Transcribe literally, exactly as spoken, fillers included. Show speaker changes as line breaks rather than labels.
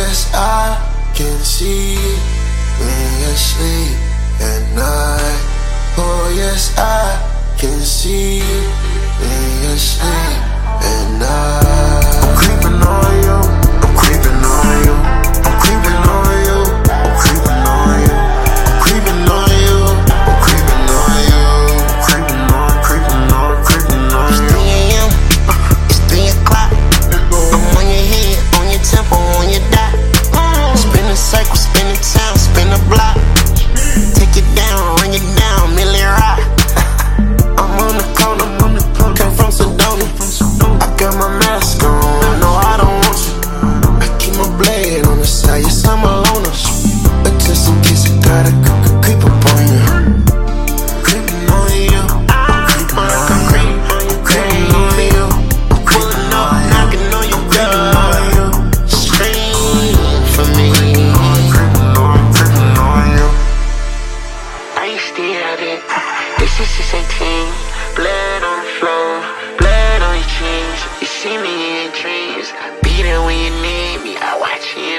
yes, I can see when you sleep at night. Oh yes, I can see when you sleep at night. I'm creeping on you, I'm creeping on you, I'm creeping on you, I'm creeping on you, I'm creeping on you, I'm creeping on you, creeping on, creeping on, creeping on you.
It's three A M, it's three o'clock. I'm on your head, on your temple, on your dot. Spin a circle, spin a town, spin a block. Take it down, ring it down, million rock. I'm on the corner, came from Sedona. I got my mask on, no I don't want you.
I keep my blade on the side, yes I'm a loner. But just in case I gotta creep up on you. Creeping on you, I'm creeping on you, I'm creeping on you, I'm creeping on you,
knocking on your door. Scream for me.
creeping on, creeping on you.
I ain't still out it. This is six eighteen. Blood on the floor, blood on your jeans. You see me in your dreams. I be there when you need me. I watch you.